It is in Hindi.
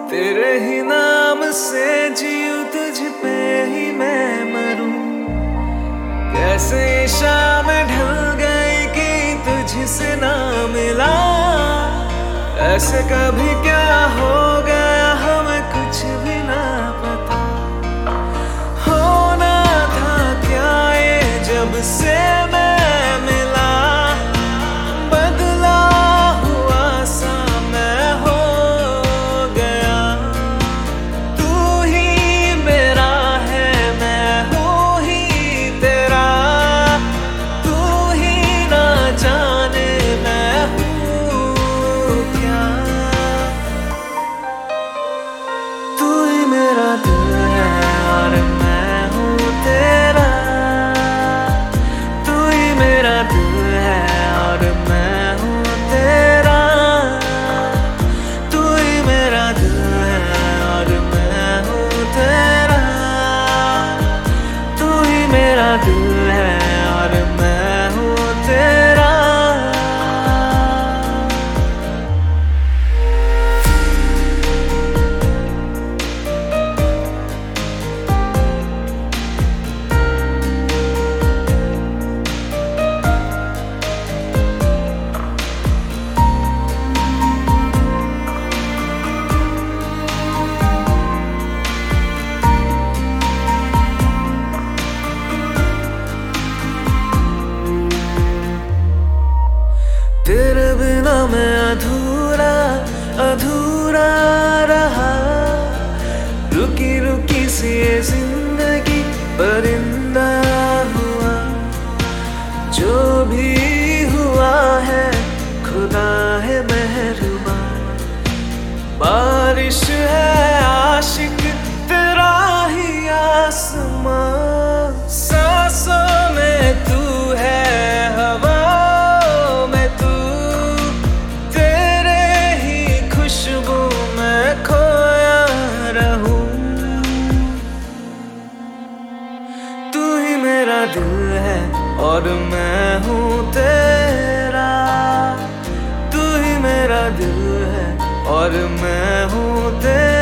तेरे ही नाम से जीऊं, तुझ पे ही मैं मरूं। कैसे ये शाम ढल गई कि तुझसे ना मिला। ऐसे कभी क्या हो गया हमें कुछ भी ना पता। होना था क्या ये जब से मैं मिला। बदला हुआ सा मैं हो गया। तू ही मेरा है, मैं हूँ ही तेरा। तू ही ना जाने मैं हूँ क्या। तू ही मेरा दिल है और मैं हूँ तेरा। तू ही मेरा दिल है और मैं हूँ तेरा। तू ही मेरा दिल है और मैं हूँ तेरा। तू ही मेरा दिल है और मैं हूँ तेरा। तेरे बिना मैं अधूरा अधूरा रहा। रुकी रुकी सी ये जिंदगी परिंदा हुआ। जो भी हुआ है खुदा है मेहरबान। बारिश है आशिक तेरा ही आसमां। सांसों में तू है, हवाओं में तू। तेरे ही खुशबू में खोया रहूं। तू ही मेरा दिल है और मैं हूँ तेरा। तू ही मेरा दिल है और मैं हूँ तेरा।